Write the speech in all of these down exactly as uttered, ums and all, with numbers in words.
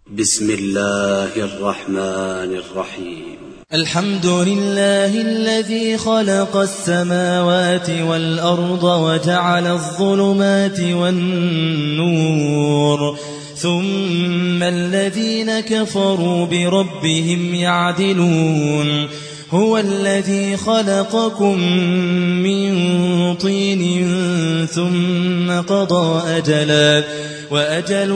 بسم الله الرحمن الرحيم. الحمد لله الذي خلق السماوات والأرض وجعل الظلمات والنور ثم الذين كفروا بربهم يعدلون. هو الذي خلقكم من طين ثم قضى أجلا وأجل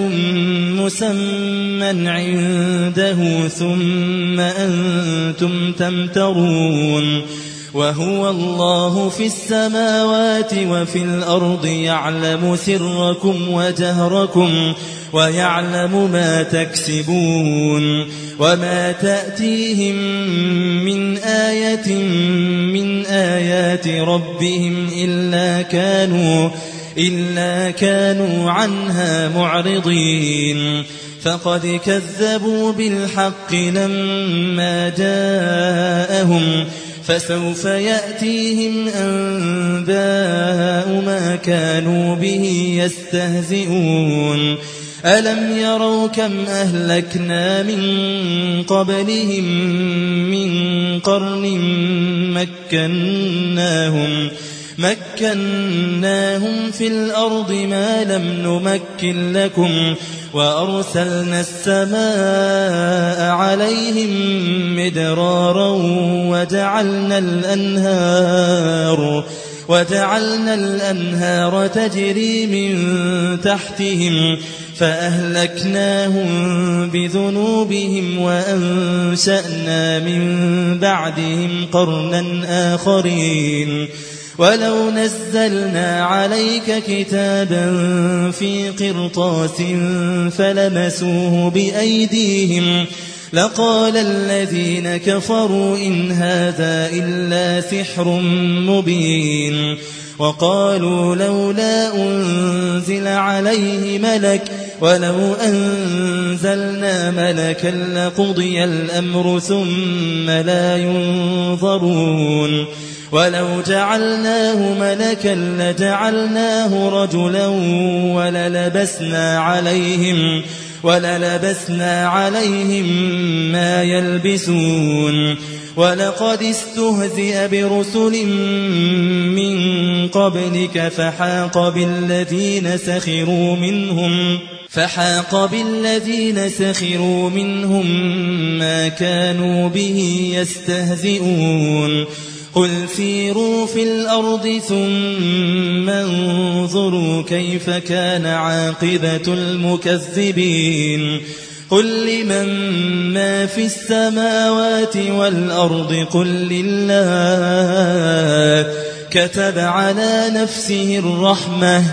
مسمى عنده ثم أنتم تمترون. وهو الله في السماوات وفي الأرض يعلم سركم وجهركم ويعلم ما تكسبون. وما تأتيهم من آية من آيات ربهم إلا كانوا إلا كانوا عنها معرضين. فقد كذبوا بالحق لما جاءهم فسوف يأتيهم أنباء ما كانوا به يستهزئون. ألم يروا كم أهلكنا من قبلهم من قرن مكناهم مكناهم في الأرض ما لم نمكن لكم وأرسلنا السماء عليهم مدرارا وجعلنا الأنهار وجعلنا الأنهار تجري من تحتهم فأهلكناهم بذنوبهم وأنشأنا من بعدهم قرنا آخرين. ولو نزلنا عليك كتابا في قرطاس فلمسوه بأيديهم لقال الذين كفروا إن هذا إلا سحر مبين. وقالوا لولا أنزل عليه ملك ولو أنزلنا ملكا لقضي الأمر ثم لا ينظرون. ولو جعلناه ملكا لجعلناه رجلا وللبسنا عليهم وللبسنا عليهم ما يلبسون. ولقد استهزئ برسل من قبلك فحاق بالذين سخروا منهم فحاق بالذين سخروا منهم ما كانوا به يستهزئون. قل سيروا في الأرض ثم انظروا كيف كان عاقبة المكذبين. قل لمن ما في السماوات والأرض قل لله كتب على نفسه الرحمة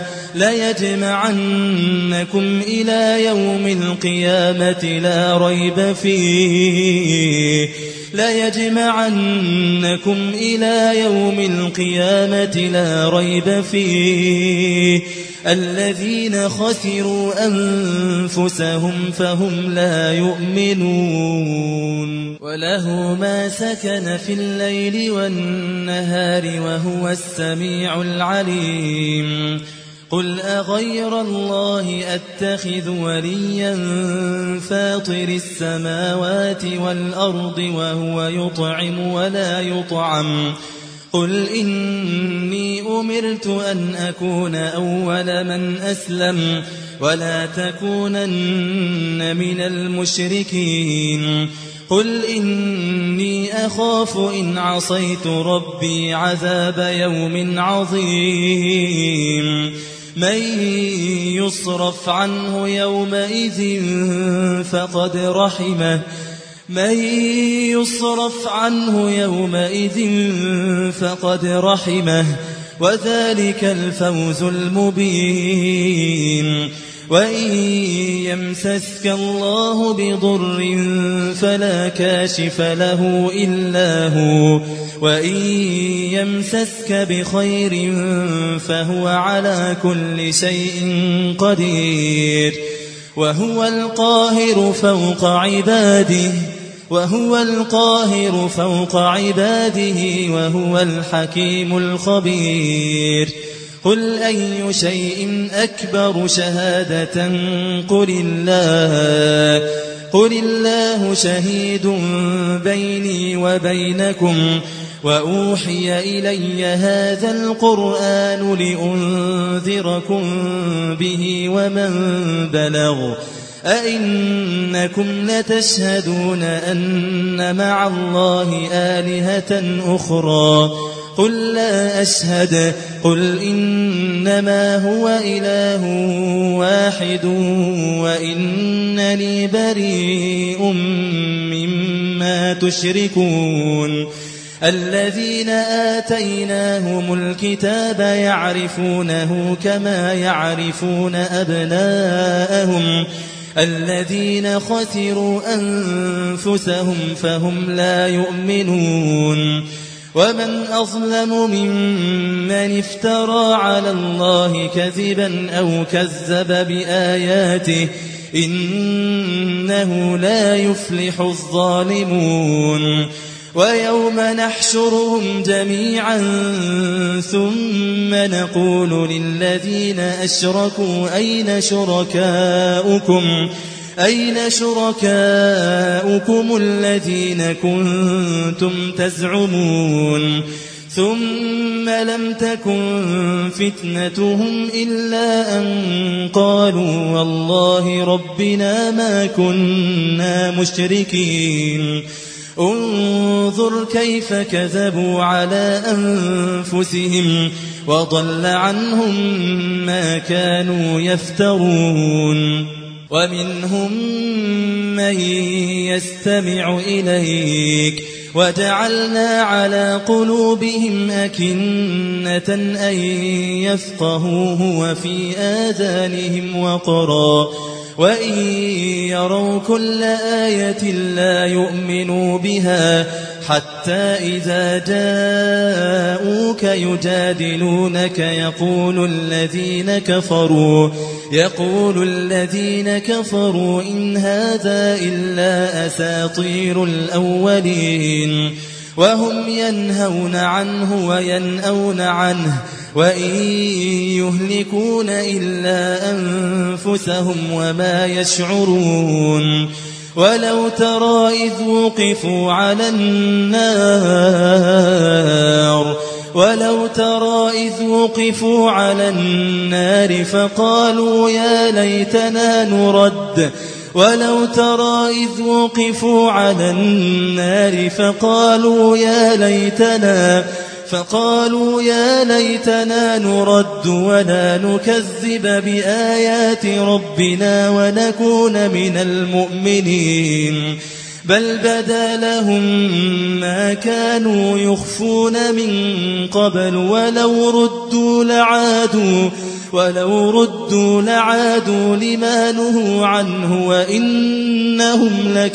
ليجمعنكم إلى يوم القيامة لا ريب فيه ليجمعنكم إلى يوم القيامة لا ريب فيه الذين خسروا أنفسهم فهم لا يؤمنون. وله ما سكن في الليل والنهار وهو السميع العليم. قل أغير الله أتخذ وليا فاطر السماوات والأرض وهو يطعم ولا يطعم. قل إني أمرت أن أكون أول من أسلم ولا تكونن من المشركين. قل إني أخاف إن عصيت ربي عذاب يوم عظيم. من يصرف عنه يومئذ فقد رحمه من يصرف عنه يومئذ فقد رحمه وذلك الفوز المبين. وإن يمسسك الله بضر فلا كاشف له إلا هو وإن يمسسك بخير فهو على كل شيء قدير. وهو القاهر فوق عباده وهو القاهر فوق عباده وهو الحكيم الخبير. قل أي شيء أكبر شهادة قل الله قل الله شهيد بيني وبينكم وأوحي إلي هذا القرآن لأنذركم به ومن بلغ أئنكم لتشهدون أن مع الله آلهة أخرى قل لا أشهد قل إنما هو إله واحد وإنني بريء مما تشركون الذين آتيناهم الكتاب يعرفونه كما يعرفون أبناءهم الذين خسروا أنفسهم فهم لا يؤمنون ومن أظلم ممن افترى على الله كذبا أو كذب بآياته إنه لا يفلح الظالمون ويوم نحشرهم جميعا ثم نقول للذين أشركوا أين شركاؤكم أين شركاؤكم الذين كنتم تزعمون ثم لم تكن فتنتهم إلا أن قالوا والله ربنا ما كنا مشركين انظر كيف كذبوا على أنفسهم وضل عنهم ما كانوا يفترون ومنهم من يستمع إليك وجعلنا على قلوبهم أكنة أن يفقهوه وفي آذانهم وقرا وإن يروا كل آية لا يؤمنوا بها حتى إذا جاءوك يجادلونك يقول الذين كفروا يقول الذين كفروا إن هذا إلا أساطير الأولين وهم ينهون عنه وينأون عنه وإن يهلكون إلا أنفسهم وما يشعرون ولو ترى إذ وقفوا على النار ولو ترى إذ وقفوا على النار فقالوا يا ليتنا نرد ولو ترى إذ وقفوا على النار فقالوا يا ليتنا فقالوا يا ليتنا نرد ولا نكذب بآيات ربنا ونكون من المؤمنين بل بدا لهم ما كانوا يخفون من قبل ولو ردوا لعادوا ولو ردوا لعادوا لما نهوا عنه وإنهم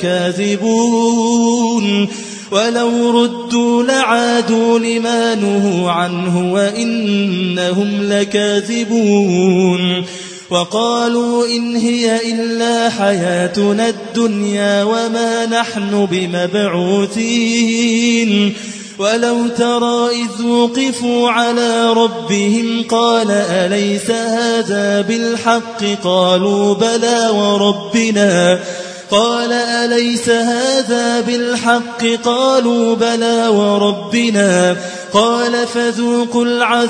لكاذبون ولو ردوا لعادوا لما نهوا عنه وإنهم لكاذبون وقالوا إن هي إلا حياتنا الدنيا وما نحن بمبعوثين ولو ترى إذ وقفوا على ربهم قال أليس هذا بالحق قالوا بلى وربنا قال أليس هذا بالحق قالوا بلى وربنا قال فذوقوا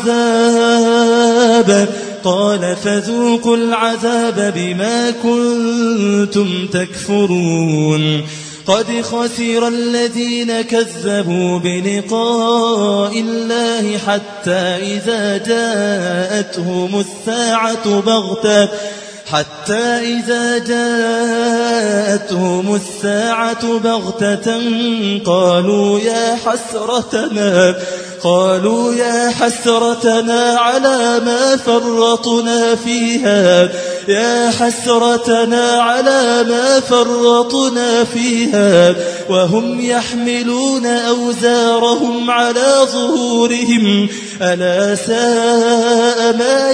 العذاب قال فذوقوا العذاب بما كنتم تكفرون قد خسر الذين كذبوا بلقاء الله حتى إذا جاءتهم الساعة بغتة حتى إذا جاءتهم الساعة بغتة قالوا يا حسرتنا قالوا يا حسرتنا على ما فرطنا فيها يا حسرتنا على ما فرطنا فيها وهم يحملون أوزارهم على ظهورهم ألا ساء ما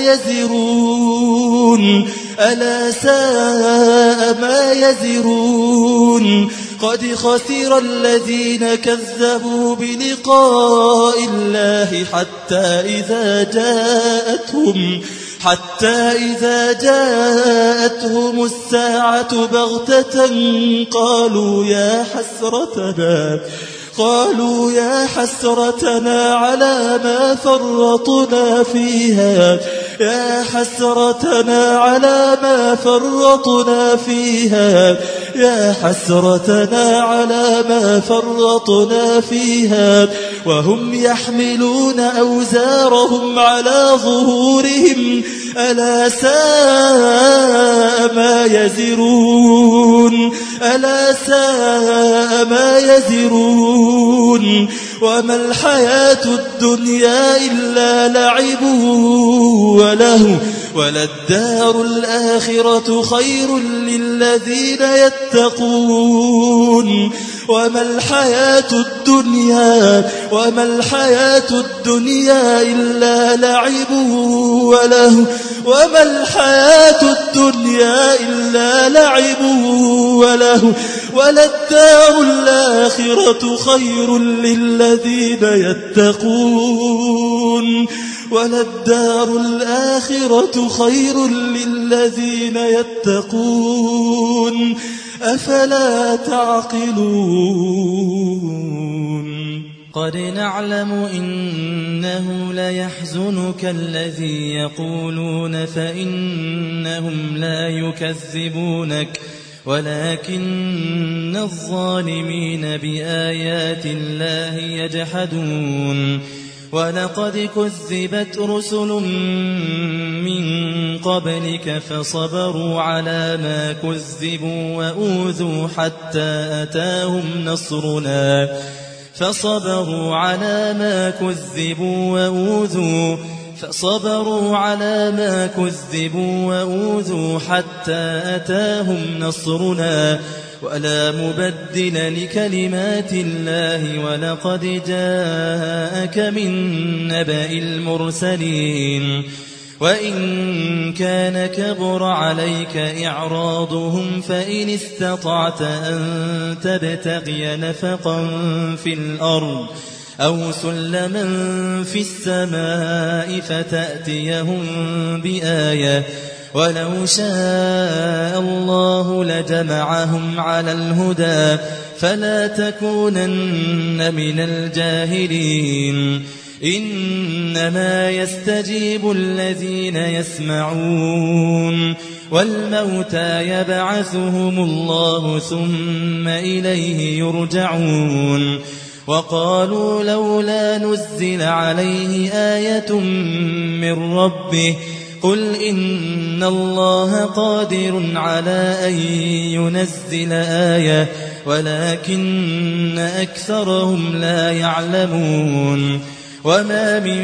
يزرون ألا ساء ما يزرون قد خسر الذين كذبوا بلقاء الله حتى إذا جاءتهم حتى إذا جاءتهم الساعة بغتة قالوا يا حسرتنا قالوا يا حسرتنا على ما فرطنا فيها يا حسرتنا على ما فرطنا فيها يا حسرتنا على ما فرطنا فيها وهم يحملون أوزارهم على ظهورهم ألا ساء ما يزرون ألا ساء ما يزرون وما الحياة الدنيا إلا لعب وله وللدار الآخرة خير للذين يتقون وما الحياة الدنيا وما الحياة الدنيا إلا لعب وله وما الحياة الدنيا إلا لعب وله وللدار الآخرة خير للذين يتقون وللدار الآخرة خير للذين يتقون أفلا تعقلون قد نعلم إنه ليحزنك الذي يقولون فإنهم لا يكذبونك ولكن الظالمين بآيات الله يجحدون ولقد كذبت رسل من قبلك فصبروا على ما كذبوا وأوذوا حتى أتاهم نصرنا فصبروا على ما كذبوا وأوذوا فصبروا على ما كذبوا وأوذوا حتى أتاهم نصرنا ولا مبدل لكلمات الله ولقد جاءك من نبأ المرسلين وإن كان كبر عليك إعراضهم فإن استطعت أن تبتغي نفقا في الأرض أو سلما في السماء فتأتيهم بآية ولو شاء الله لجمعهم على الهدى فلا تكونن من الجاهلين إنما يستجيب الذين يسمعون والموتى يبعثهم الله ثم إليه يرجعون وقالوا لولا نزل عليه آية من ربه قل إن الله قادر على أن ينزل آية ولكن أكثرهم لا يعلمون وما من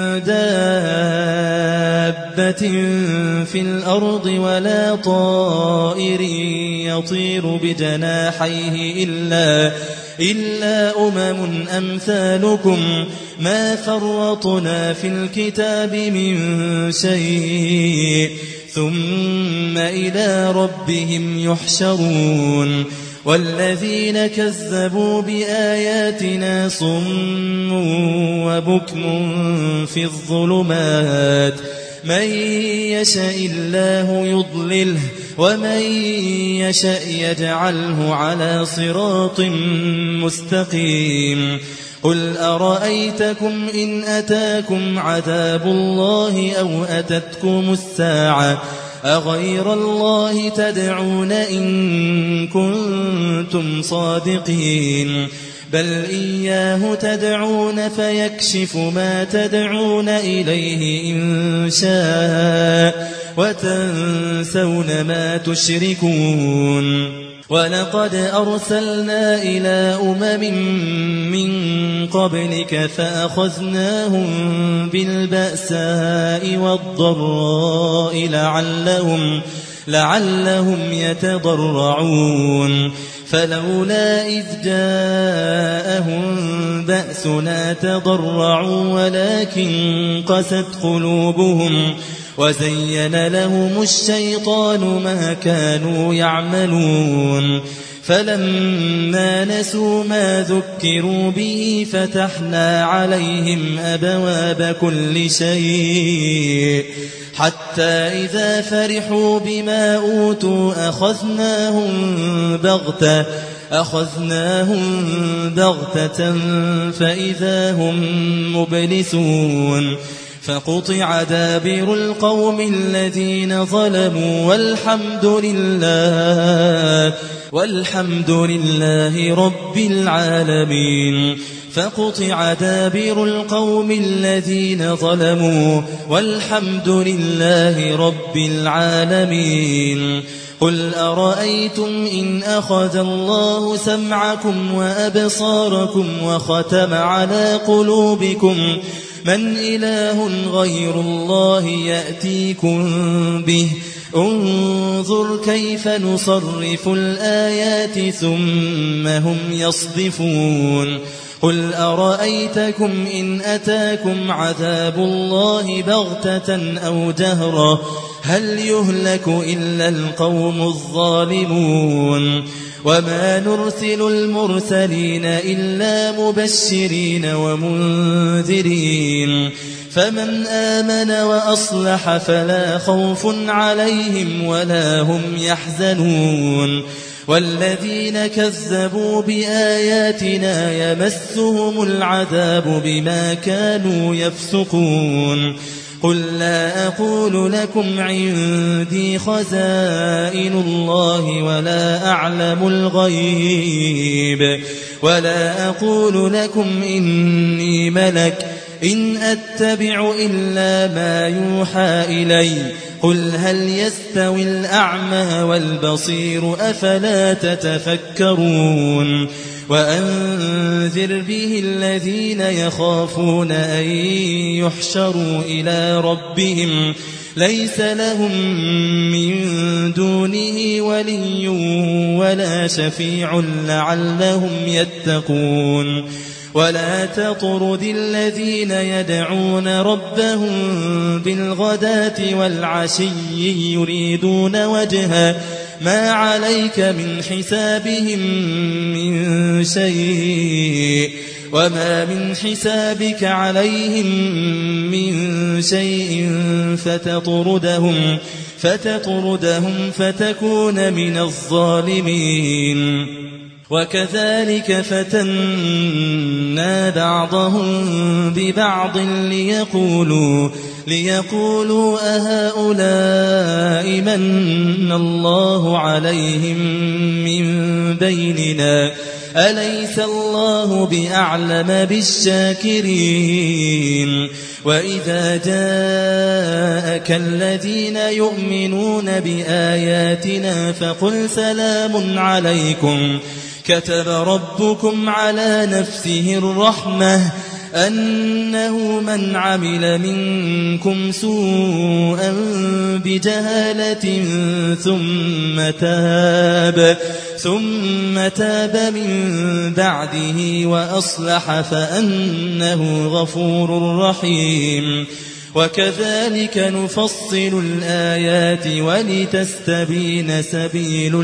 دابة في الأرض ولا طائر يطير بجناحيه إلا إلا أمم أمثالكم ما فرطنا في الكتاب من شيء ثم إلى ربهم يحشرون والذين كذبوا بآياتنا صم وبكم في الظلمات من يشاء الله يضلله ومن يشاء يجعله على صراط مستقيم قل أرأيتكم إن أتاكم عذاب الله أو أتتكم الساعة أغير الله تدعون إن كنتم صادقين بل إياه تدعون فيكشف ما تدعون إليه إن شاء وتنسون ما تشركون ولقد أرسلنا إلى أمم من قبلك فأخذناهم بالبأساء والضراء لعلهم, لعلهم يتضرعون فلولا إذ جاءهم بأسنا تضرعوا ولكن قست قلوبهم وزين لهم الشيطان ما كانوا يعملون فلما نسوا ما ذكروا به فتحنا عليهم أبواب كل شيء حتى إذا فرحوا بما أوتوا أخذناهم بغتة أخذناهم بغتة فإذا هم مبلسون فقطع دابر القوم الذين ظلموا والحمد لله والحمد لله رب العالمين فقطع دابر القوم الذين ظلموا والحمد لله رب العالمين قل أرأيتم إن أخذ الله سمعكم وأبصاركم وختم على قلوبكم من إله غير الله يأتيكم به انظر كيف نصرف الآيات ثم هم يصدفون قل أرأيتكم إن أتاكم عذاب الله بغتة أو جهرة هل يهلك إلا القوم الظالمون وما نرسل المرسلين إلا مبشرين ومنذرين فمن آمن وأصلح فلا خوف عليهم ولا هم يحزنون والذين كذبوا بآياتنا يمسهم العذاب بما كانوا يفسقون قل لا أقول لكم عندي خزائن الله ولا أعلم الغيب ولا أقول لكم إني ملك إن أتبع إلا ما يوحى إلي قل هل يستوي الأعمى والبصير أفلا تتفكرون وأنذر به الذين يخافون أن يحشروا إلى ربهم ليس لهم من دونه ولي ولا شفيع لعلهم يتقون ولا تطرد الذين يدعون ربهم بالغداة والعشي يريدون وجهه ما عليك من حسابهم من شيء وما من حسابك عليهم من شيء فتطردهم فتطردهم فتكون من الظالمين وكذلك فتنا بعضهم ببعض ليقولوا ليقولوا أهؤلاء من الله عليهم من بيننا أليس الله بأعلم بالشاكرين وإذا جاءك الذين يؤمنون بآياتنا فقل سلام عليكم كتب ربكم على نفسه الرحمة أنه من عمل منكم سوءا بجهالة ثم تاب ثم تاب من بعده وأصلح فأنه غفور رحيم وكذلك نفصل الآيات ولتستبين سبيل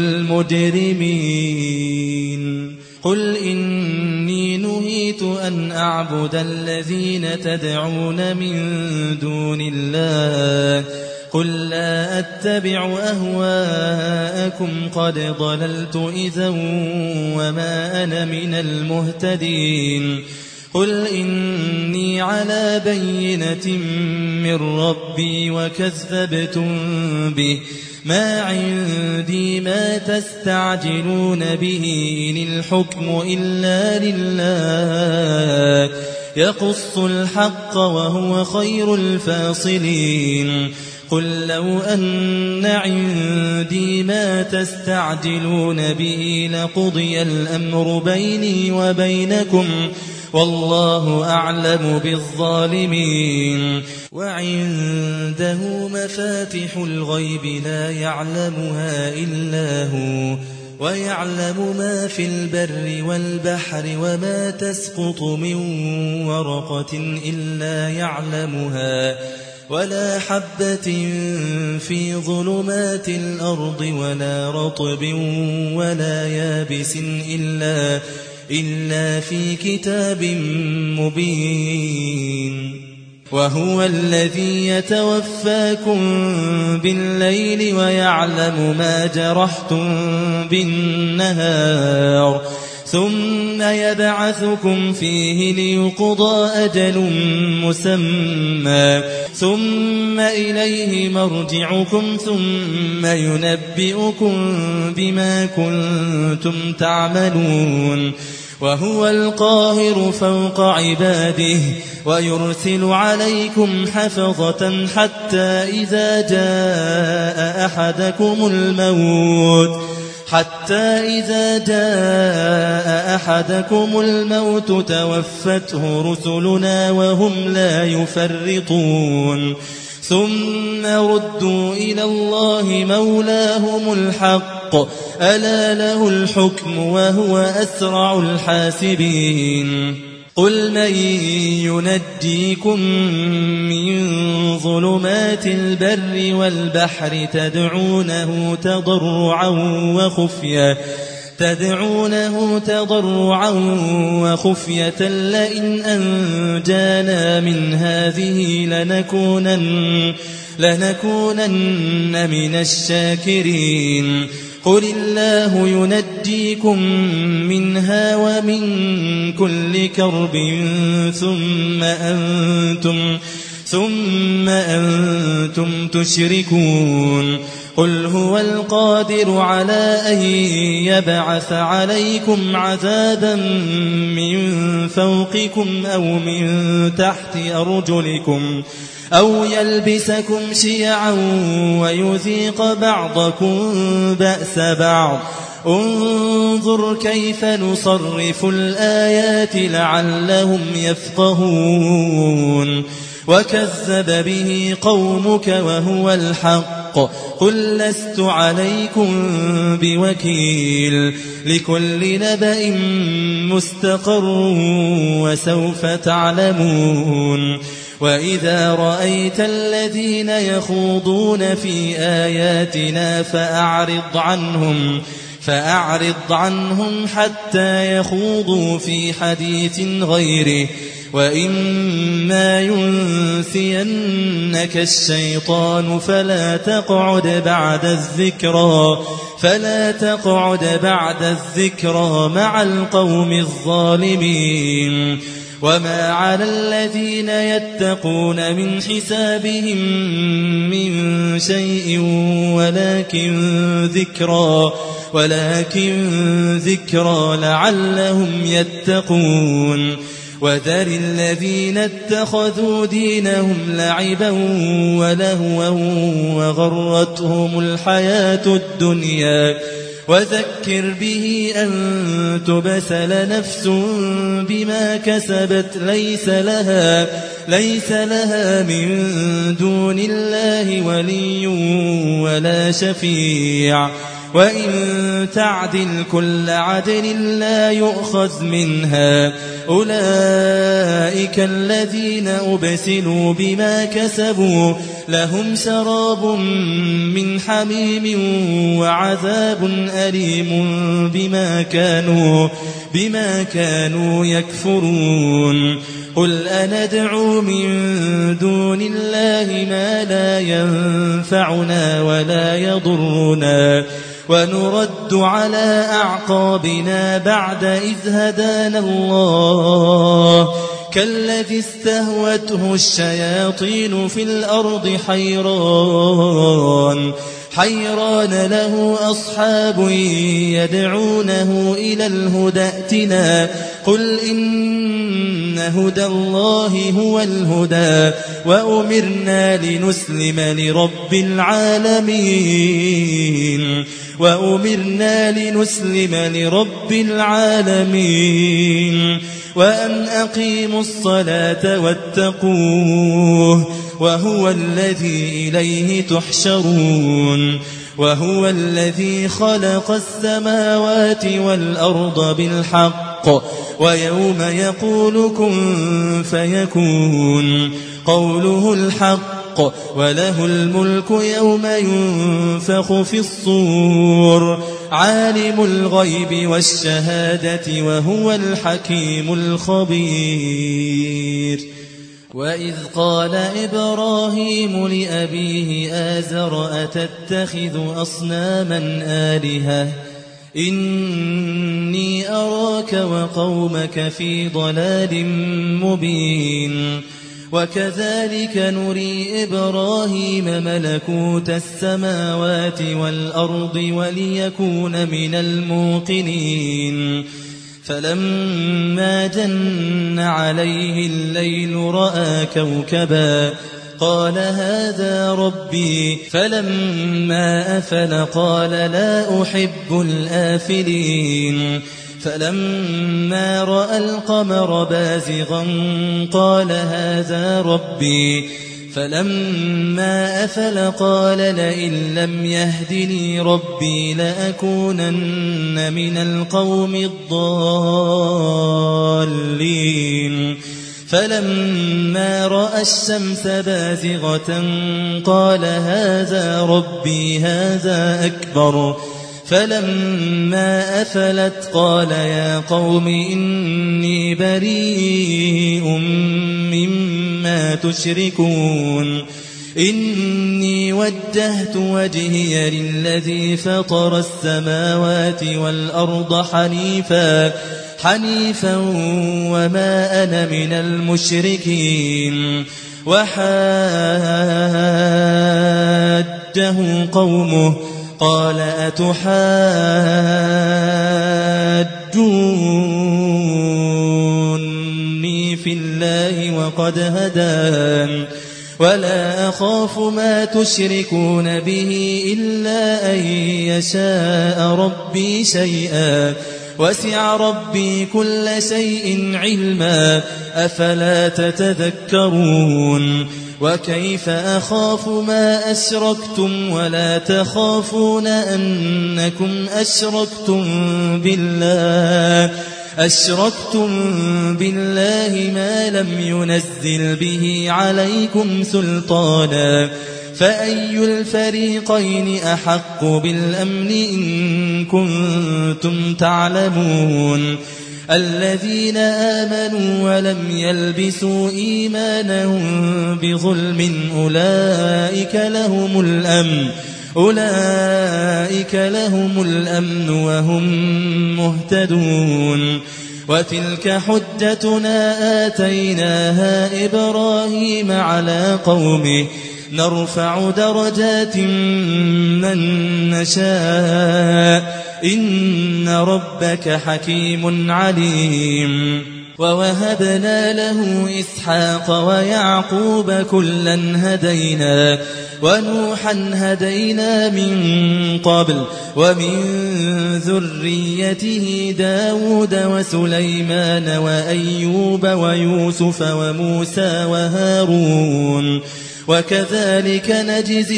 المجرمين قل إني نهيت أن أعبد الذين تدعون من دون الله قل لا أتبع أهواءكم قد ضللت إذا وما أنا من المهتدين قل إني على بينة من ربي وكذبتم به ما عندي ما تستعجلون به إن الحكم إلا لله يقص الحق وهو خير الفاصلين قل لو أن عندي ما تستعجلون به لقضي الأمر بيني وبينكم والله أعلم بالظالمين وعنده مفاتح الغيب لا يعلمها إلا هو ويعلم ما في البر والبحر وما تسقط من ورقة إلا يعلمها ولا حبة في ظلمات الأرض ولا رطب ولا يابس إلا إلا في كتاب مبين وهو الذي يتوفاكم بالليل ويعلم ما جرحتم بالنهار ثم يبعثكم فيه ليقضى أجل مسمى ثم إليه مرجعكم ثم ينبئكم بما كنتم تعملون وهو القاهر فوق عباده ويرسل عليكم حفظة حتى إذا جاء أحدكم الموت حتى إذا جاء أحدكم الموت توفته رسلنا وهم لا يفرطون ثم ردوا إلى الله مولاهم الحق ألا له الحكم وهو أسرع الحاسبين قل من ينجيكم من ظلمات البر والبحر تدعونه تضرعا وخفية تدعونه تضرعا وخفية لئن أنجانا من هذه لنكونن لنكونن من الشاكرين قل الله ينجيكم منها ومن كل كرب ثم أنتم ثم أنتم تشركون قل هو القادر على أن يبعث عليكم عذابا من فوقكم أو من تحت أرجلكم أو يلبسكم شيعا ويذيق بعضكم بأس بعض انظر كيف نصرف الآيات لعلهم يفقهون وكذب به قومك وهو الحق قل لست عليكم بوكيل لكل نبأ مستقر وسوف تعلمون وإذا رأيت الذين يخوضون في آياتنا فأعرض عنهم فأعرض عنهم حتى يخوضوا في حديث غيره وإما ينسينك الشيطان فلا تقعد بعد الذكرى فلا تقعد بعد الذكرى مع القوم الظالمين وما على الذين يتقون من حسابهم من شيء ولكن ذكرى ولكن ذكرى لعلهم يتقون وذر الذين اتخذوا دينهم لعبا ولهوا وغرتهم الحياة الدنيا وذكر به أن تبسل نفس بما كسبت ليس لها ليس لها من دون الله ولي ولا شفيع وإن تعدل كل عدل لا يؤخذ منها أولئك الذين أبسلوا بما كسبوا لهم شراب من حميم وعذاب أليم بما كانوا بما كانوا يكفرون قل أندعو من دون الله ما لا ينفعنا ولا يضرنا ونرد على أعقابنا بعد إذ هدانا الله كالذي استهوته الشياطين في الأرض حيران حيران له أصحاب يدعونه إلى الهدى ائتنا قل إن هدى الله هو الهدى وأمرنا لنسلم لرب العالمين وأمرنا لنسلم لرب العالمين وأن أقيموا الصلاة واتقوه وهو الذي إليه تحشرون وهو الذي خلق السماوات والأرض بالحق ويوم يقول كن فيكون قوله الحق وله الملك يوم ينفخ في الصور عالم الغيب والشهادة وهو الحكيم الخبير وإذ قال إبراهيم لأبيه آزر أتتخذ أصناما آلهة إني أراك وقومك في ضلال مبين وكذلك نري إبراهيم ملكوت السماوات والأرض وليكون من الموقنين فلما جن عليه الليل رأى كوكبا قال هذا ربي فلما أفل قال لا أحب الآفلين فلما رأى القمر بازغا قال هذا ربي فلما أفل قال لئن لم يهدني ربي لأكونن من القوم الضالين فلما رأى الشمس بازغة قال هذا ربي هذا أكبر فلما أفلت قال يا قوم إني بريء مما تشركون إني وجهت وجهي للذي فطر السماوات والأرض حنيفا حنيفا وما أنا من المشركين وحاجه قومه قال أتحاجوني في الله وقد هدان ولا أخاف ما تشركون به إلا أن يشاء ربي شيئا وسع ربي كل شيء علما أفلا تتذكرون وكيف أخاف ما أشركتم ولا تخافون أنكم أشركتم بالله أشركتم بالله ما لم ينزل به عليكم سلطانا فأي الفريقين أحق بالأمن إن كنتم تعلمون الذين آمنوا ولم يلبسوا إيمانهم بظلم أولئك لهم الأمن أولئك لهم الأمن وهم مهتدون وتلك حجتنا آتيناها إبراهيم على قومه نرفع درجات من نشاء إن ربك حكيم عليم ووهبنا له إسحاق ويعقوب كلا هدينا ونوحا هدينا من قبل ومن ذريته داود وسليمان وأيوب ويوسف وموسى وهارون وكذلك نجزي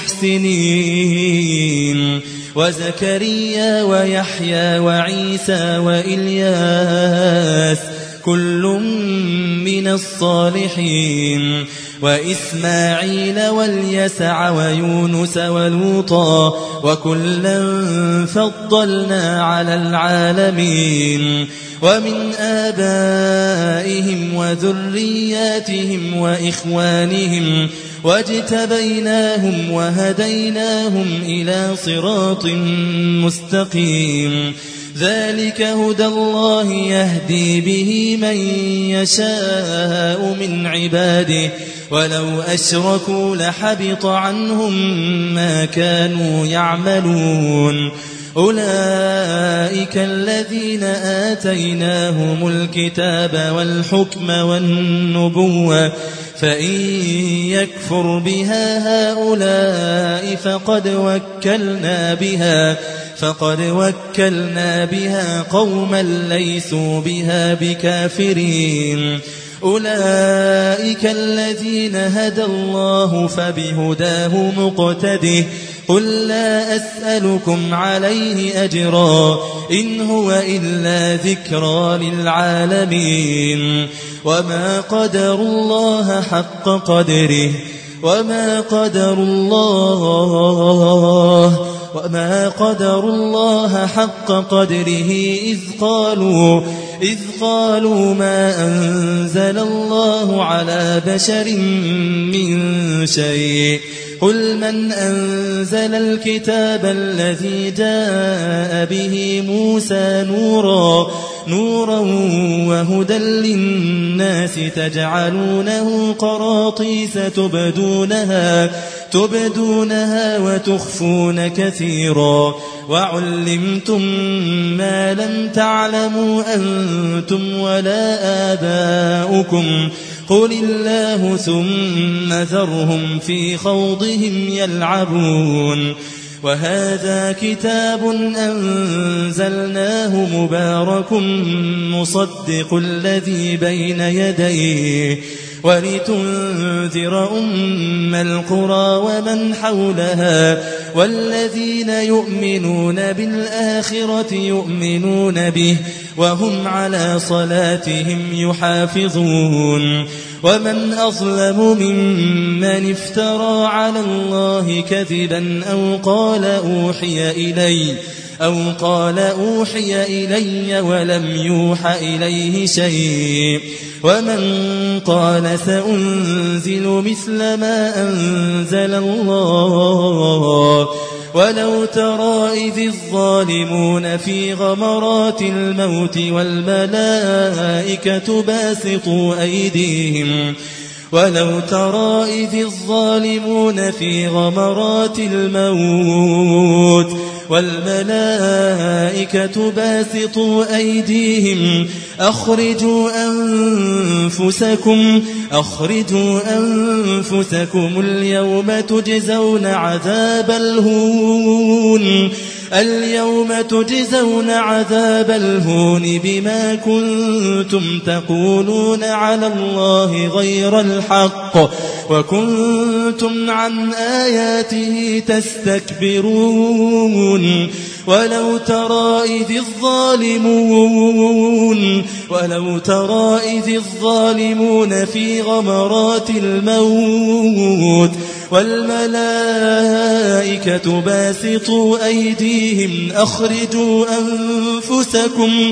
المحسنين وزكريا ويحيى وعيسى وإلياس كل من الصالحين وإسماعيل واليسع ويونس ولوطا وكلا فضلنا على العالمين ومن آبائهم وذرياتهم وإخوانهم واجتبيناهم وهديناهم إلى صراط مستقيم ذلك هدى الله يهدي به من يشاء من عباده ولو أشركوا لحبط عنهم ما كانوا يعملون أولئك الذين آتيناهم الكتاب والحكم والنبوة فإن يكفر بها هؤلاء فقد وكلنا بها فقد وكلنا بها قوما ليسوا بها بكافرين أولئك الذين هدى الله فبهداه مقتده قل لا أسألكم عليه أجرا إن هو إلا ذكرى للعالمين وما قدر الله حق قدره وما قدر الله وما قدر الله حق قدره إذ قالوا إذ قالوا ما أنزل الله على بشر من شيء قل من أنزل الكتاب الذي جاء به موسى نورا نورا وهدى للناس تجعلونه قراطيس تبدونها تبدونها وتخفون كثيرا وعلمتم ما لم تعلموا أنتم ولا آباؤكم قل الله ثم ذرهم في خوضهم يلعبون وهذا كتاب أنزلناه مبارك مصدق الذي بين يديه ولتنذر أم القرى ومن حولها والذين يؤمنون بالآخرة يؤمنون به وهم على صلاتهم يحافظون ومن أظلم ممن افترى على الله كذبا أو قال أوحي إلي أو قال أوحي إلي ولم يوح إليه شيء ومن قال سأنزل مثل ما أنزل الله ولو ترى إذ الظالمون في غمرات الموت والملائكة باسطوا أيديهم ولو ترى إذ الظالمون في غمرات الموت والملائكة باسطوا أيديهم أخرجوا أنفسكم أخرجوا أنفسكم اليوم تجزون عذاب الهون اليوم تجزون عذاب الهون بما كنتم تقولون على الله غير الحق وكنتم عن آياته تستكبرون ولو ترى إذ الظالمون ولو ترى إذ الظالمون في غمرات الموت والملائكة باسطوا أيديهم أخرجوا أنفسكم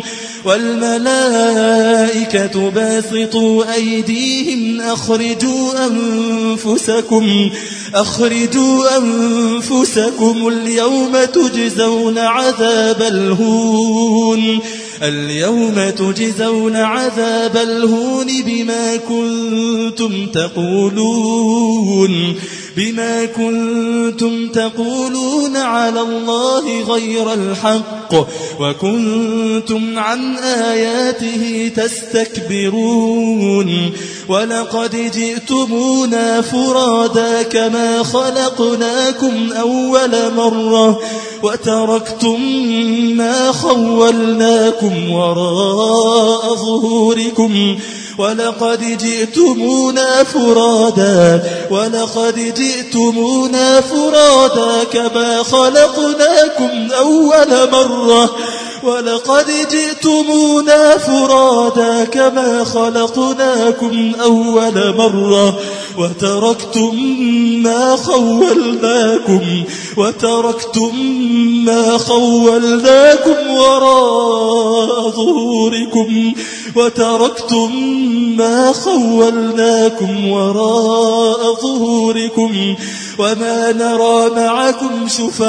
والملائكة باسطوا أيديهم أخرجوا أنفسكم أخرجوا أنفسكم اليوم تجزون عذاب الهون اليوم تجزون عذاب الهون بما كنتم تقولون بما كنتم تقولون على الله غير الحق وكنتم عن آياته تستكبرون ولقد جئتمونا فرادا كما خلقناكم أول مرة وتركتم ما خولناكم وراء ظهوركم ولقد جئتمونا فرادا ولقد جئتمونا فرادا كما خلقناكم أول مرة ولقد جئتمونا فرادا كما خلقناكم أول مرة وتركتم ما خولناكم وتركتم ما خولناكم وراء ظهوركم وتركتم ما خولناكم وراء ظهوركم وما نرى معكم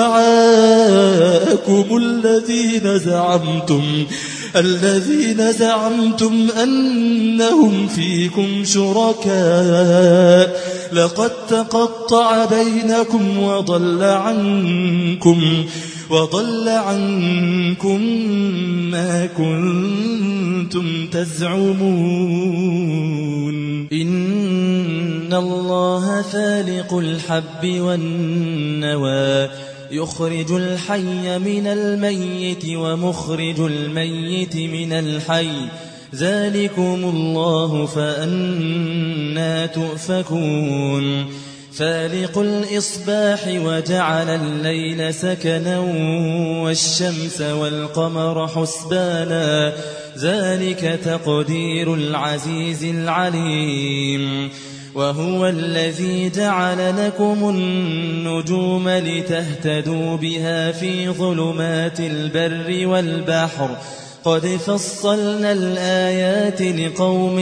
شفعاءكم الذين زعمتم الذين زعمتم أنهم فيكم شركاء لقد تقطع بينكم وضل عنكم وضل عنكم ما كنتم تزعمون إن الله فالق الحب والنوى يخرج الحي من الميت ومخرج الميت من الحي ذلكم الله فأنى تؤفكون فالق الإصباح وجعل الليل سكنا والشمس والقمر حسبانا ذلك تقدير العزيز العليم وهو الذي جعل لكم النجوم لتهتدوا بها في ظلمات البر والبحر قد فصلنا الآيات لقوم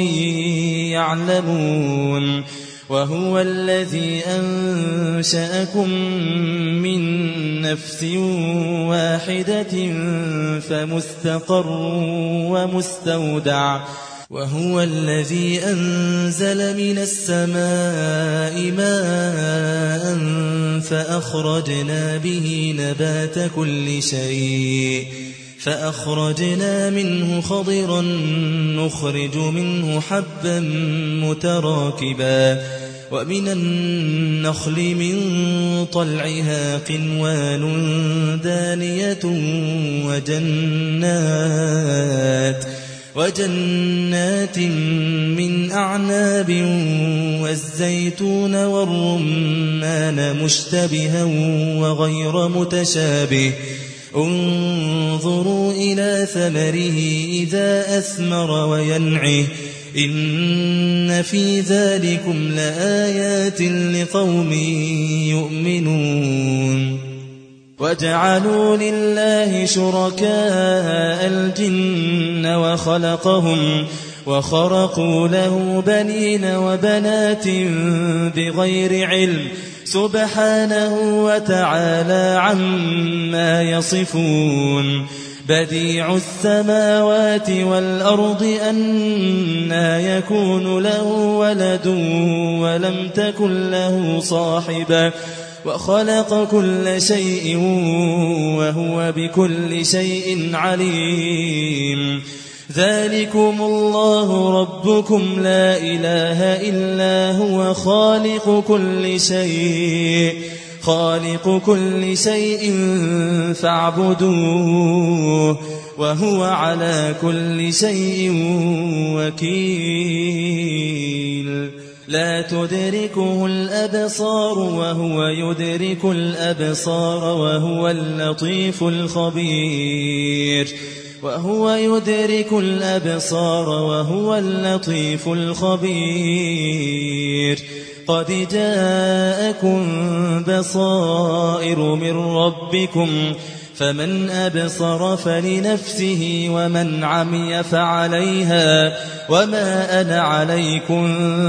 يعلمون وهو الذي أنشأكم من نفس واحدة فمستقر ومستودع وهو الذي أنزل من السماء ماء فأخرجنا به نبات كل شيء فأخرجنا منه خضرا نخرج منه حبا متراكبا ومن النخل من طلعها قنوان دانية وجنات وجنات من أعناب والزيتون والرمان مشتبها وغير متشابه انظروا إلى ثمره إذا أثمر وينعه إن في ذلكم لآيات لقوم يؤمنون وجعلوا لله شركاء الجن وخلقهم وخرقوا له بنين وبنات بغير علم سبحانه وتعالى عما يصفون بديع السماوات والأرض أنى يكون له ولد ولم تكن له صاحبة وخلق كل شيء وهو بكل شيء عليم ذلكم الله ربكم لا إله إلا هو خالق كل شيء خالق كل شيء فاعبدوه وهو على كل شيء وكيل لا تدركه الأبصار وهو يدرك الأبصار وهو اللطيف الخبير وهو يدرك الأبصار وهو اللطيف الخبير قد جاءكم بصائر من ربكم فمن أبصر فلنفسه ومن عمي فعليها وما أنا عليكم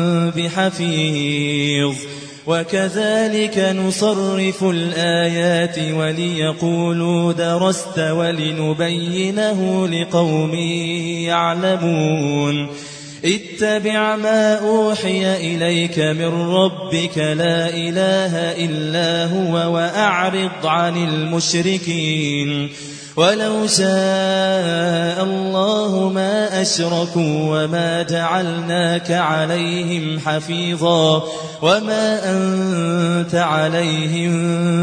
بحفيظ وكذلك نصرف الآيات وليقولوا درست ولنبينه لقوم يعلمون اتبع ما أوحي إليك من ربك لا إله إلا هو وأعرض عن المشركين ولو شاء الله ما أشركوا وما جعلناك عليهم حفيظا وما أنت عليهم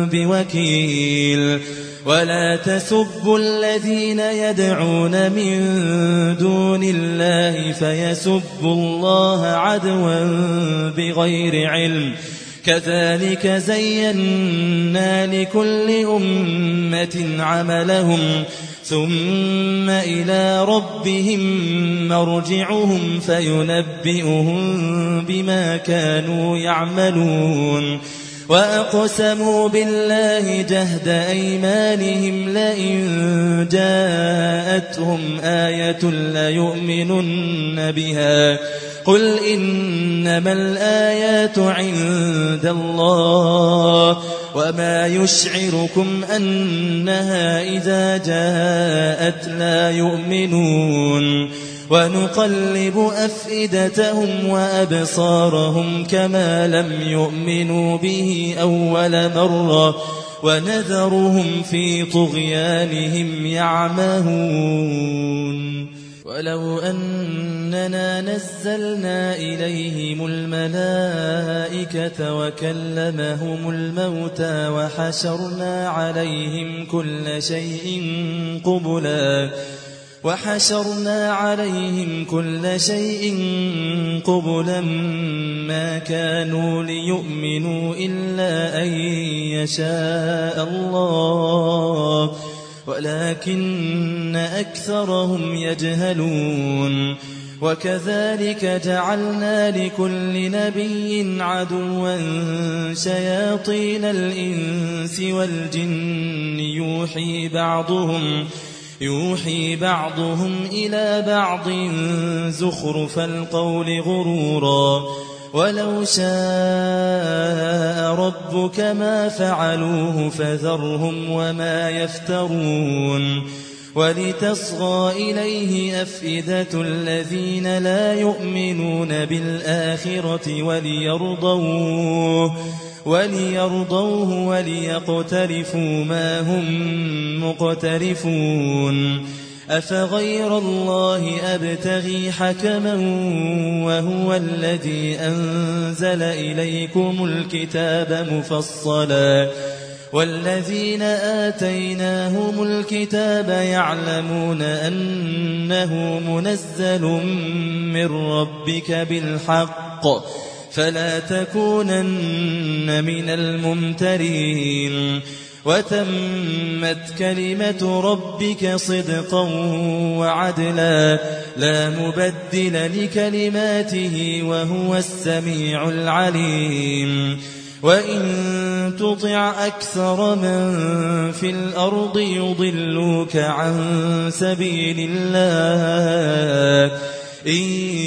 بوكيل ولا تسبوا الذين يدعون من دون الله فيسبوا الله عدوا بغير علم كذلك زينا لكل أمة عملهم ثم إلى ربهم مرجعهم فينبئهم بما كانوا يعملون وأقسموا بالله جهد أيمانهم لئن جاءتهم آية ليؤمنن بها قل إنما الآيات عند الله وما يشعركم أنها إذا جاءت لا يؤمنون ونقلب أفئدتهم وأبصارهم كما لم يؤمنوا به أول مرة ونذرهم في طغيانهم يعمهون ولو أننا نزلنا إليهم الملائكة وكلمهم الموتى وحشرنا عليهم كل شيء قبلا وحشرنا عليهم كل شيء قبلا ما كانوا ليؤمنوا إلا أن يشاء الله ولكن أكثرهم يجهلون وكذلك جعلنا لكل نبي عدوا شياطين الإنس والجن يوحي بعضهم يوحي بعضهم إلى بعض زخرف القول غرورا ولو شاء ربك ما فعلوه فذرهم وما يفترون ولتصغى إليه أفئدة الذين لا يؤمنون بالآخرة وليرضوه وليرضوه وليقترفوا ما هم مقترفون أفغير الله أبتغي حكما وهو الذي أنزل إليكم الكتاب مفصلا والذين آتيناهم الكتاب يعلمون أنه منزل من ربك بالحق فلا تكونن من الممترين وتمت كلمة ربك صدقا وعدلا لا مبدل لكلماته وهو السميع العليم وإن تطع أكثر من في الأرض يضلوك عن سبيل الله إن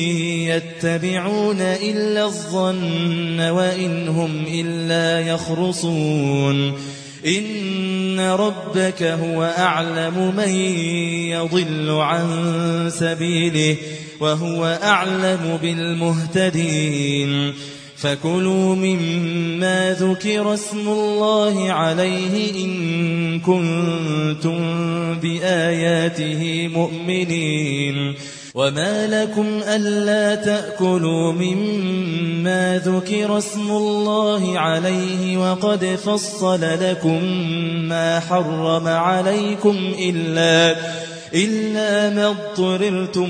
يتبعون إلا الظن وإن هم إلا يخرصون إن ربك هو أعلم من يضل عن سبيله وهو أعلم بالمهتدين فكلوا مما ذكر اسم الله عليه إن كنتم بآياته مؤمنين وما لكم ألا تأكلوا مما ذكر اسم الله عليه وقد فصل لكم ما حرم عليكم إلا, إلا ما اضطررتم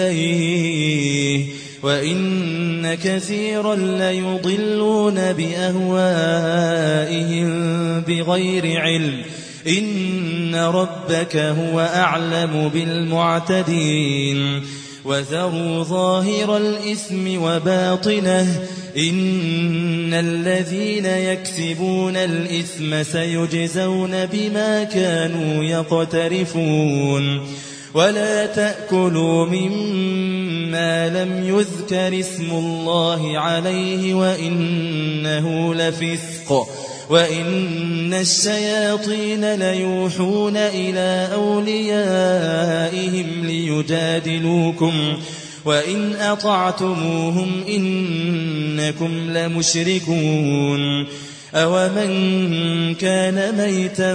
إليه وإن كثيرا ليضلون بأهوائهم بغير علم إن ربك هو أعلم بالمعتدين وذروا ظاهر الإثم وباطنه إن الذين يكسبون الإثم سيجزون بما كانوا يقترفون ولا تأكلوا مما لم يذكر اسم الله عليه وإنه لفسق وإن الشياطين ليوحون إلى أوليائهم ليجادلوكم وإن أطعتموهم إنكم لمشركون أومن كان ميتا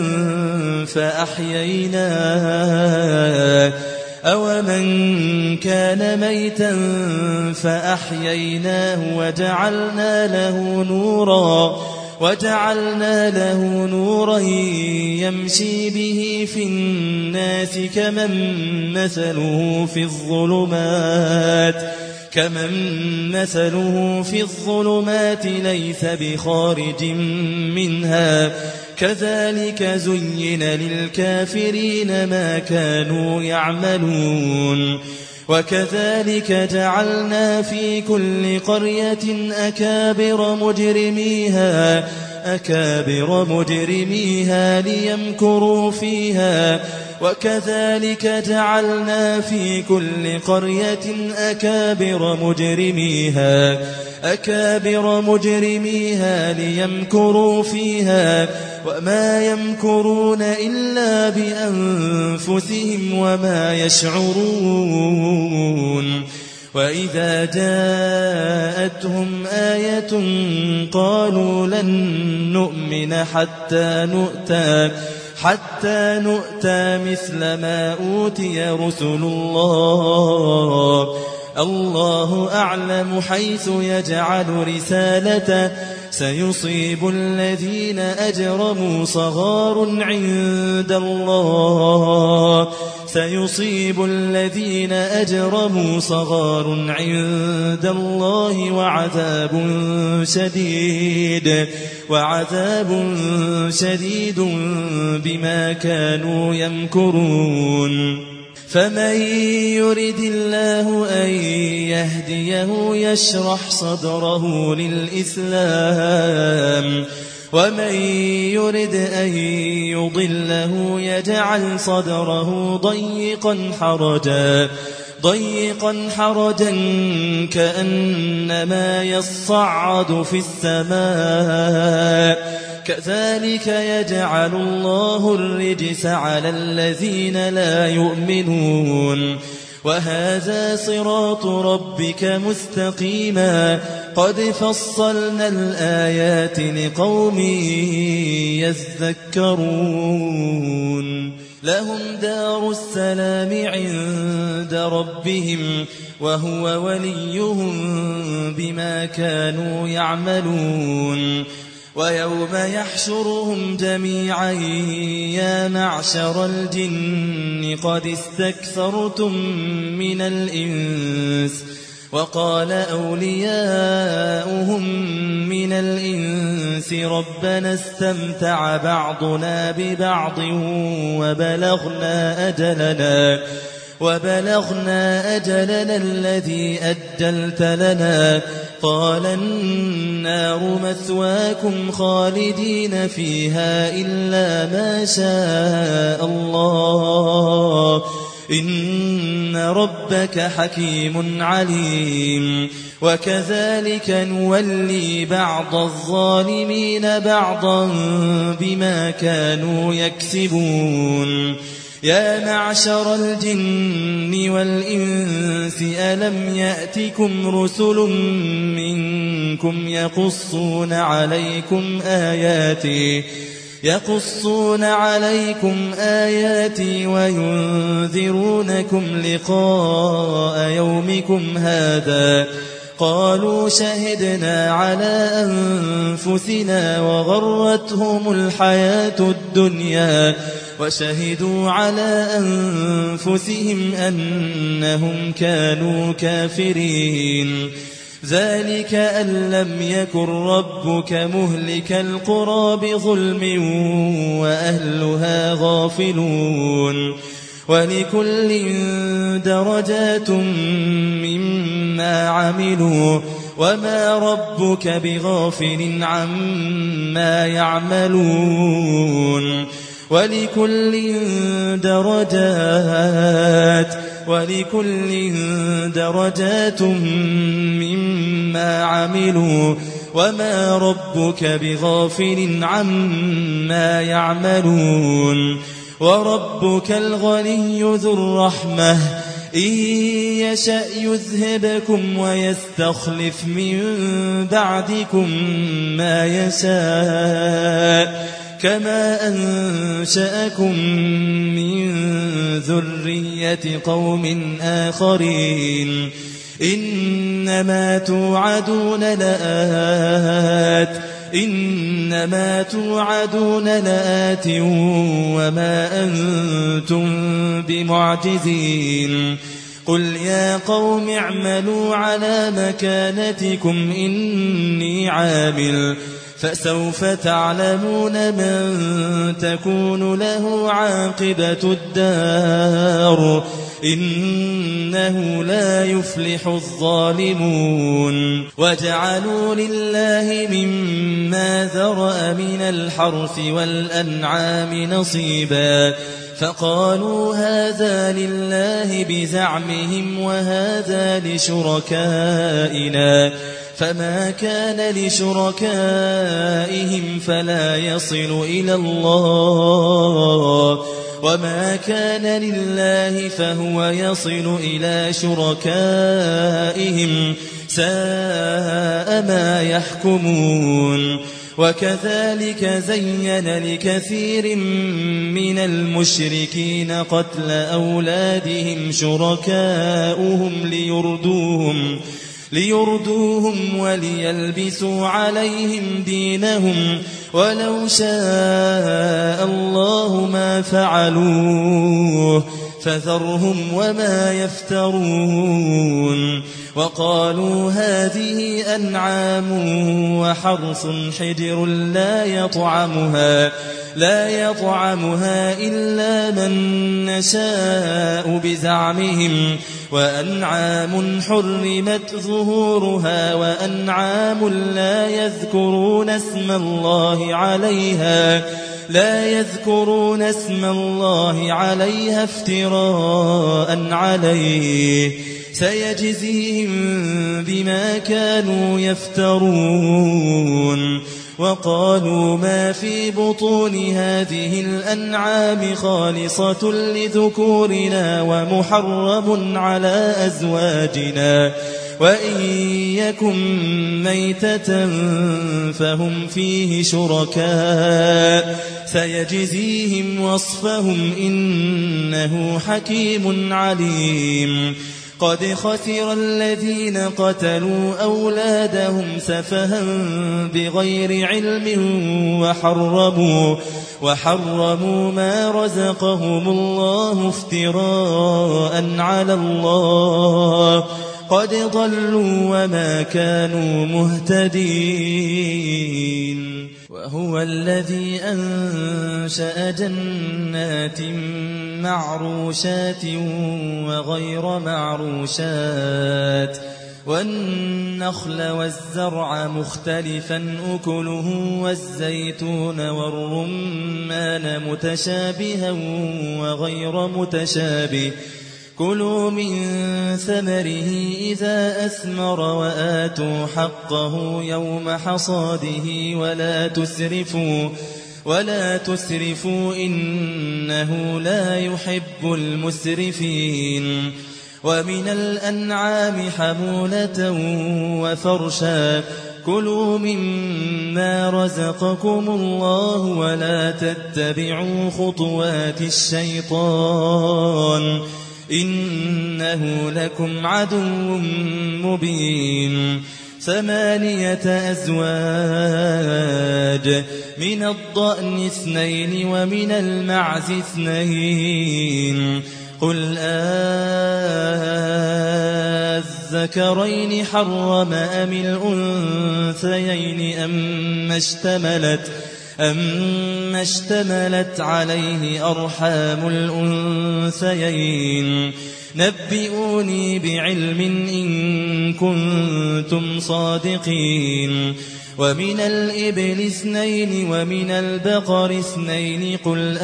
فأحييناه أومن كان ميتا فأحييناه وجعلنا له نورا وجعلنا له نورا يمشي به في الناس كمن مثله في الظلمات كمن مثله في الظلمات ليس بخارج منها كذلك زين للكافرين ما كانوا يعملون وكذلك جعلنا في كل قرية أكابر مجرميها أكابر مجرميها ليمكروا فيها وكذلك جعلنا في كل قرية أكابر مجرميها أكابر مجرميها ليمكروا فيها وما يمكرون إلا بأنفسهم وما يشعرون وإذا جاءتهم آية قالوا لن نؤمن حتى نؤتى حتى نؤتى مثل ما أوتي رسل الله الله أعلم حيث يجعل رسالته سيصيب الذين أجرموا صغار عند الله سيصيب الذين أجرموا صغار عند الله وعذاب شديد وعذاب شديد بما كانوا يمكرون فمن يرد الله أن يهديه يشرح صدره للإسلام ومن يرد أن يضله يجعل صدره ضيقا حرجا ضيقا حرجا كأنما يصعد في السماء كذلك يجعل الله الرجس على الذين لا يؤمنون وهذا صراط ربك مستقيما قد فصلنا الآيات لقوم يذكرون لهم دار السلام عند ربهم وهو وليهم بما كانوا يعملون ويوم يحشرهم جميعا يا معشر الجن قد استكثرتم من الإنس وقال أولياؤهم من الإنس ربنا استمتع بعضنا ببعض وبلغنا أجلنا وبلغنا أجلنا الذي أجلت لنا قال النار مثواكم خالدين فيها إلا ما شاء الله إن ربك حكيم عليم وكذلك نولي بعض الظالمين بعضا بما كانوا يكسبون يا معشر الجن والإنس ألم يأتكم رسل منكم يقصون عليكم آياتي يقصون عليكم آياتي وينذرونكم لقاء يومكم هذا قالوا شهدنا على أنفسنا وغرتهم الحياة الدنيا وشهدوا على أنفسهم أنهم كانوا كافرين ذلك أن لم يكن ربك مهلك القرى بظلم وأهلها غافلون ولكل درجات مما عملوا وما ربك بغافل عما يعملون ولكل درجات ولكل درجات مما عملوا وما ربك بغافل عما يعملون وربك الغني ذو الرحمة إن يشأ يذهبكم ويستخلف من بعدكم ما يشاء كما أنشأكم من ذرية قوم آخرين إنما توعدون لآت إنما توعدون لآت وما أنتم بمعجزين قل يا قوم اعملوا على مكانتكم إني عامل فسوف تعلمون من تكون له عاقبة الدار إنه لا يفلح الظالمون وجعلوا لله مما ذرأ من الحرث والأنعام نصيبا فقالوا هذا لله بزعمهم وهذا لشركائنا فما كان لشركائهم فلا يصل إلى الله وما كان لله فهو يصل إلى شركائهم ساء ما يحكمون وكذلك زين لكثير من المشركين قتل أولادهم شركاؤهم ليردوهم ليردوهم وليلبسوا عليهم دينهم ولو شاء الله ما فعلوه فذرهم وما يفترون وقالوا هذه أنعام وحرث حجر لا يطعمها لا يطعمها إلا من نشاء بزعمهم وأنعام حرمت ظهورها وأنعام لا يذكرون اسم الله عليها لا يذكرون اسم الله عليها افتراء عليه سيجزيهم بما كانوا يفترون وقالوا ما في بطون هذه الأنعام خالصة لذكورنا ومحرم على أزواجنا وإن يكن ميتة فهم فيه شركاء سيجزيهم وصفهم إنه حكيم عليم قد خسر الذين قتلوا أولادهم سفها بغير علم وحرموا, وحرموا ما رزقهم الله افتراء على الله قد ضلوا وما كانوا مهتدين وهو الذي أنشأ جنات معروشات وغير معروشات والنخل والزرع مختلفا أكله والزيتون والرمان متشابها وغير متشابه كلوا من ثمره إذا أثمر وآتوا حقه يوم حصاده ولا تسرفوا ولا تسرفوا إنه لا يحب المسرفين ومن الأنعام حمولة وفرشا كلوا مما رزقكم الله ولا تتبعوا خطوات الشيطان إنه لكم عدو مبين ثمانية أزواج من الضأن اثنين ومن المعز اثنين قل أذكرين حرم أم الأنثيين أما اشتملت أما اشتملت عليه أرحام الأنثيين نبئوني بعلم إن كنتم صادقين ومن الإبل اثنين ومن البقر اثنين قل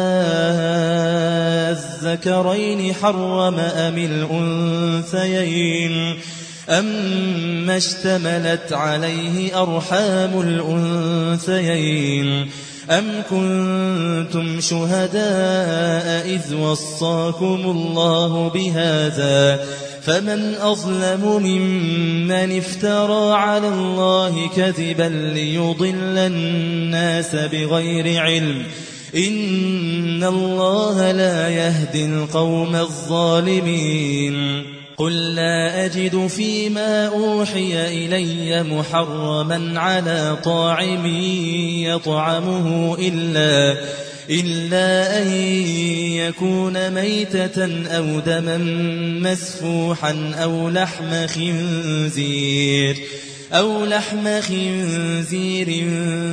أذكرين حرم أم الأنثيين أما اشتملت عليه أرحام الأنثيين أم كنتم شهداء إذ وصاكم الله بهذا فمن أظلم ممن افترى على الله كذبا ليضل الناس بغير علم إن الله لا يهدي القوم الظالمين قل لا أجد فيما أوحي إلي محرما على طاعم يطعمه إلا إلا أن يكون ميتة أو دما مسفوحا أو لحم خنزير أو لحم خنزير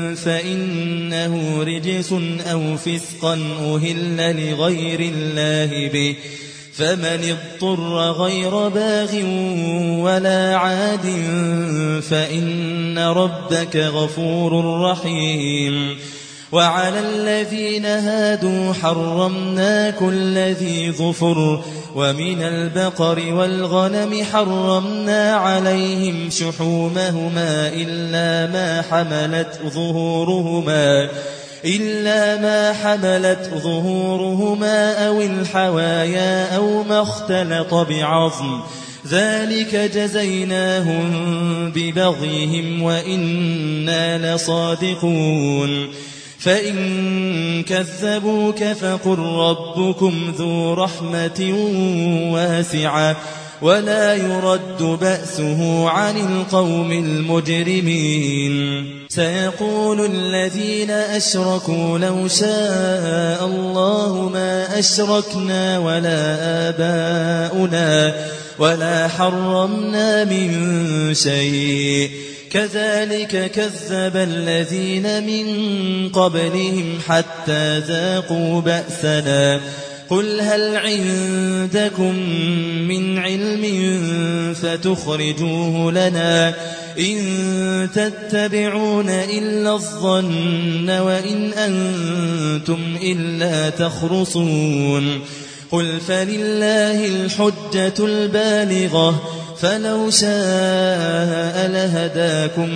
فإنه رجس أو فسقا أهل لغير الله به فمن اضطر غير باغ ولا عاد فإن ربك غفور رحيم وعلى الذين هادوا حرمنا كل ذي ظفر ومن البقر والغنم حرمنا عليهم شحومهما إلا ما حملت ظهورهما إلا ما حملت ظهورهما أو الحوايا أو ما اختلط بعظم ذلك جزيناهم ببغيهم وإنا لصادقون فإن كذبوك فقل ربكم ذو رحمة واسعة ولا يرد بأسه عن القوم المجرمين سيقول الذين أشركوا لو شاء الله ما أشركنا ولا آباؤنا ولا حرمنا من شيء كذلك كذب الذين من قبلهم حتى ذاقوا بأسنا قل هل عندكم من علم فتخرجوه لنا إن تتبعون إلا الظن وإن أنتم إلا تخرصون قل فلله الحجة البالغة فلو شاء لهداكم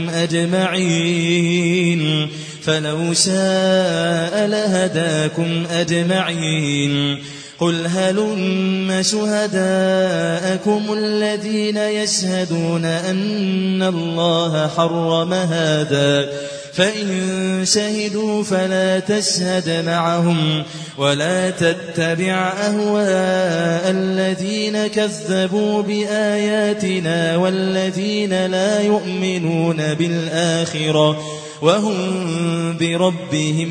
أجمعين فلو شاء لهداكم أجمعين قل هلم شهداءكم الذين يشهدون أن الله حرم هذا فإن شهدوا فلا تشهد معهم ولا تتبع أهواء الذين كذبوا بآياتنا والذين لا يؤمنون بالآخرة وهم بربهم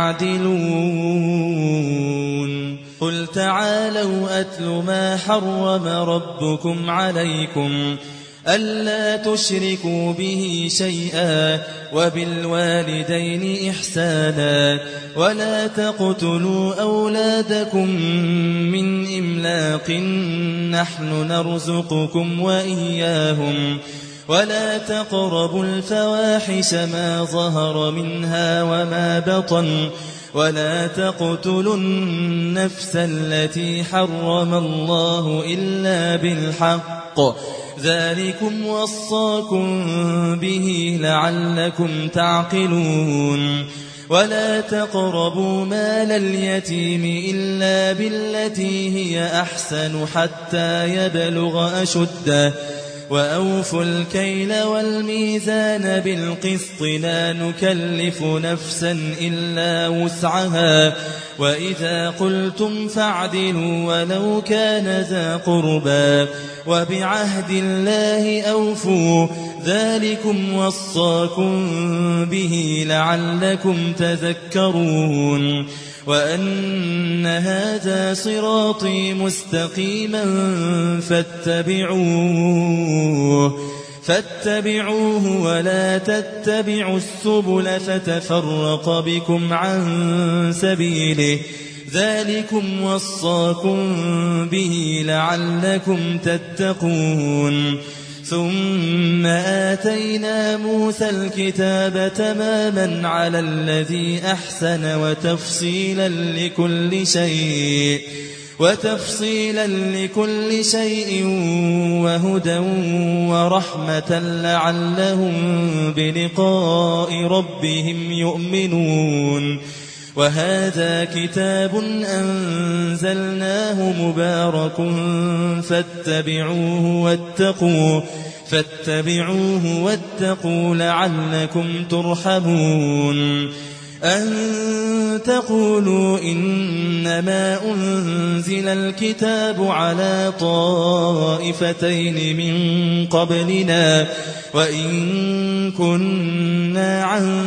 يعدلون قل تعالوا أتل ما حرم ربكم عليكم ألا تشركوا به شيئا وبالوالدين إحسانا ولا تقتلوا أولادكم من إملاق نحن نرزقكم وإياهم ولا تقربوا الفواحش ما ظهر منها وما بطن ولا تقتلوا النفس التي حرم الله إلا بالحق ذلكم وصاكم به لعلكم تعقلون ولا تقربوا مال اليتيم إلا بالتي هي أحسن حتى يبلغ أشده وأوفوا الكيل والميزان بالقسط لا نكلف نفسا إلا وسعها وإذا قلتم فاعدلوا ولو كان ذا قربى وبعهد الله أوفوا ذلكم وصاكم به لعلكم تذكرون وأن هذا صراطي مستقيما فاتبعوه فاتبعوه ولا تتبعوا السبل فتفرق بكم عن سبيله ذلكم وصاكم به لعلكم تتقون ثم آتينا موسى الكتاب تماما على الذي أحسن وتفصيلا لكل شيء وتفصيلا لكل شيء وهدى ورحمة لعلهم بلقاء ربهم يؤمنون وهذا كتاب أنزلناه مبارك فاتبعوه واتقوا فاتبعوه واتقوا لعلكم ترحمون أن تقولوا إنما أنزل الكتاب على طائفتين من قبلنا وإن كنا عن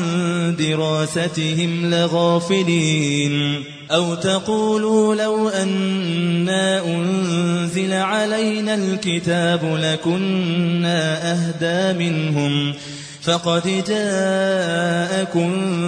دراستهم لغافلين أو تقولوا لو أنا أنزل علينا الكتاب لكنا أهدى منهم فقد جاءكم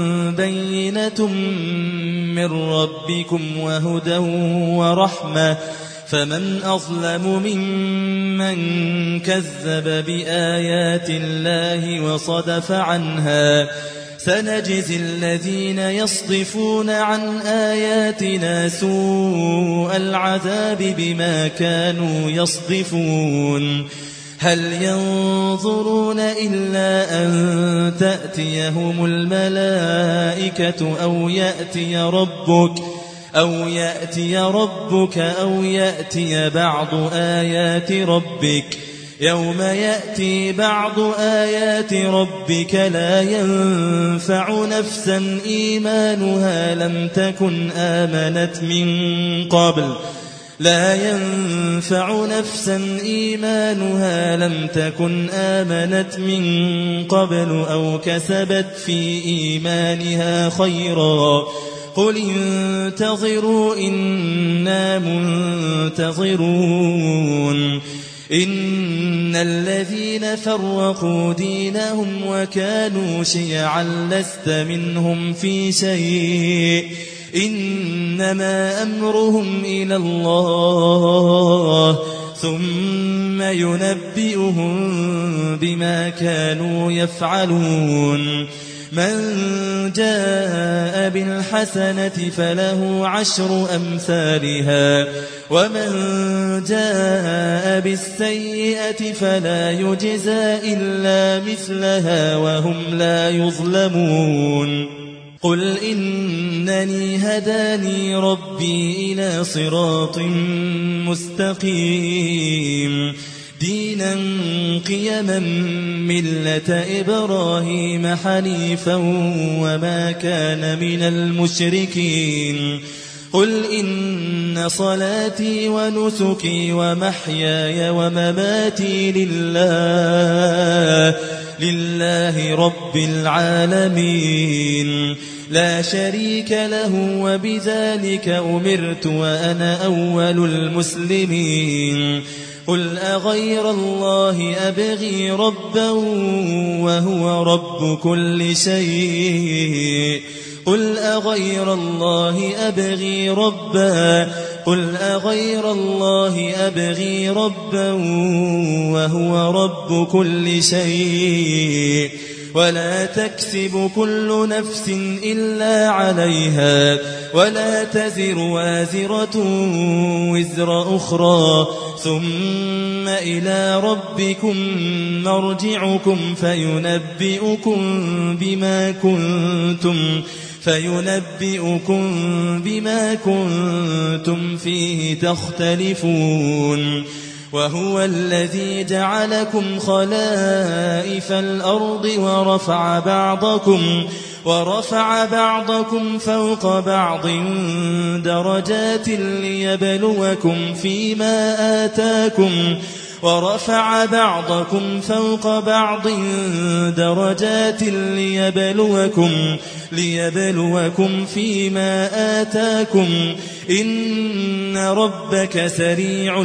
بينة من ربكم وهدى ورحمة فمن أظلم ممن كذب بآيات الله وصدف عنها سنجزي الذين يصدفون عن آياتنا سوء العذاب بما كانوا يصدفون هل ينظرون إلا أن تأتيهم الملائكة أو يأتي ربك أو يأتي ربك أو يأتي بعض آيات ربك يوم يأتي بعض آيات ربك لا ينفع نفسا إيمانها لم تكن آمنت من قبل لا ينفع نفسا إيمانها لم تكن آمنت من قبل أو كسبت في إيمانها خيرا قل انتظروا إنا منتظرون إن الذين فرقوا دينهم وكانوا شيعا لست منهم في شيء إنما أمرهم إلى الله ثم ينبئهم بما كانوا يفعلون من جاء بالحسنة فله عشر أمثالها ومن جاء بالسيئة فلا يجزى إلا مثلها وهم لا يظلمون قل إنني هداني ربي إلى صراط مستقيم دينا قيما ملة إبراهيم حنيفا وما كان من المشركين قل إن صلاتي ونسكي ومحياي ومماتي لله لله رب العالمين لا شريك له وبذلك أمرت وأنا أول المسلمين قل أغير الله أبغي ربا وهو رب كل شيء قل أغير الله أبغي ربا قل أغير الله أبغي ربا وهو رب كل شيء ولا تكسب كل نفس إلا عليها ولا تزر وازرة وزر أخرى ثم إلى ربكم مرجعكم فينبئكم بما كنتم فينبئكم بما كنتم فيه تختلفون وهو الذي جعلكم خلائف الأرض ورفع بعضكم ورفع بعضكم فوق بعض درجات ليبلوكم فيما آتاكم ورفع بعضكم فوق بعض درجات ليبلوكم ليبلوكم فيما آتاكم إن ربك سريع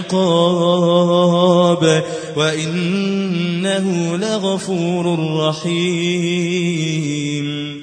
العقاب وإنه لغفور رحيم